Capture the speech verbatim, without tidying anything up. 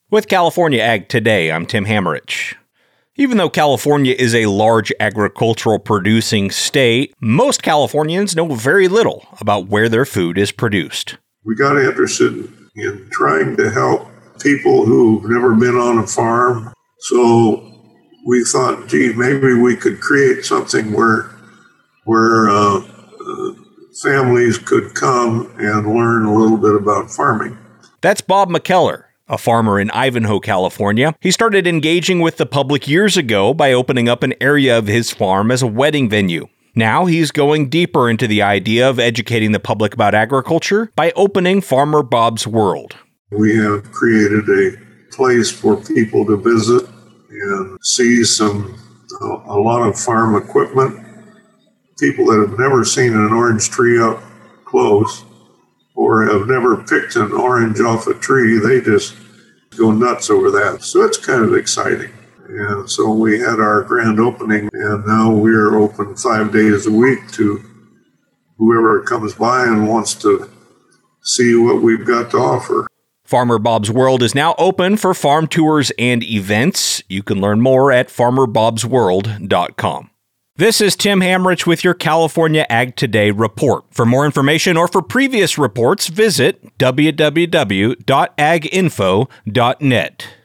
With California Ag Today, I'm Tim Hammerich. Even though California is a large agricultural producing state, most Californians know very little about where their food is produced. We got interested in trying to help people who've never been on a farm. So we thought, gee, maybe we could create something where, where uh, uh, families could come and learn a little bit about farming. That's Bob McKellar, a farmer in Ivanhoe, California. He started engaging with the public years ago by opening up an area of his farm as a wedding venue. Now he's going deeper into the idea of educating the public about agriculture by opening Farmer Bob's World. We have created a place for people to visit and see some a lot of farm equipment. People that have never seen an orange tree up close or have never picked an orange off a tree, they just go nuts over that. So it's kind of exciting. And so we had our grand opening, and now we're open five days a week to whoever comes by and wants to see what we've got to offer. Farmer Bob's World is now open for farm tours and events. You can learn more at farmer bobs world dot com. This is Tim Hammerich with your California Ag Today report. For more information or for previous reports, visit w w w dot ag info dot net.